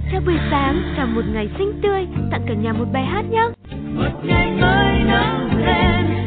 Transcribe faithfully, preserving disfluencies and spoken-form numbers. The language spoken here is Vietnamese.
Chào buổi sáng, chào một ngày xinh tươi, tặng cả nhà một bài hát nhé. Một ngày mới nắng lên.